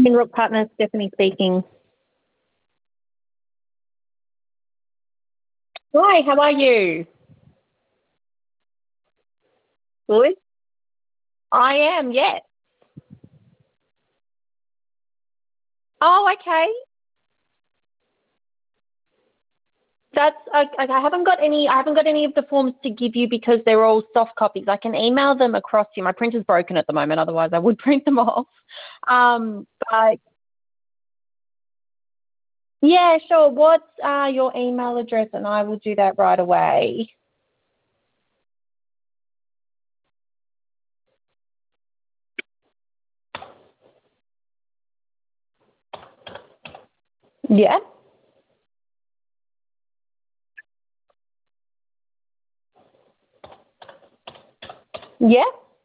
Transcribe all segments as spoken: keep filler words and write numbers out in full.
Minrook Partners, Stephanie speaking. Hi, how are you? Good. I am, yes. Oh, okay. That's I, I haven't got any. I haven't got any of the forms to give you because they're all soft copies. I can email them across to you. My printer's broken at the moment. Otherwise, I would print them off. Um, but yeah, sure. What's uh, your email address, and I will do that right away. Yeah. Yeah.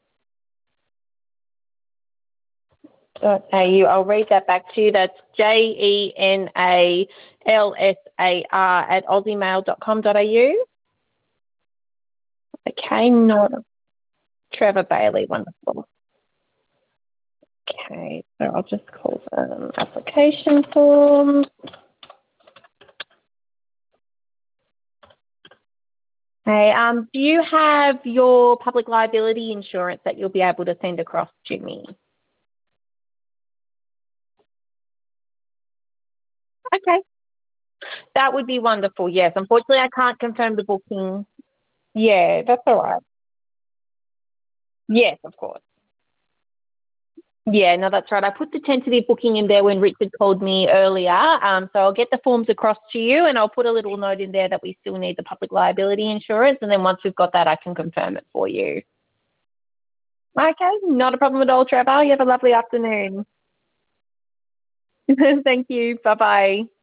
Dot A U. I'll read that back to you. That's J E N A L S A R at aussiemail dot com dot A U. Okay, not Trevor Bailey, wonderful. Okay, so I'll just call them application forms. Okay, um, do you have your public liability insurance that you'll be able to send across to me? Okay, that would be wonderful, yes. Unfortunately, I can't confirm the booking. Yeah, that's all right. Yes, of course. Yeah, no, that's right. I put the tentative booking in there when Richard called me earlier. Um, so I'll get the forms across to you and I'll put a little note in there that we still need the public liability insurance. And then once we've got that, I can confirm it for you. Okay, not a problem at all, Trevor. You have a lovely afternoon. Thank you. Bye bye.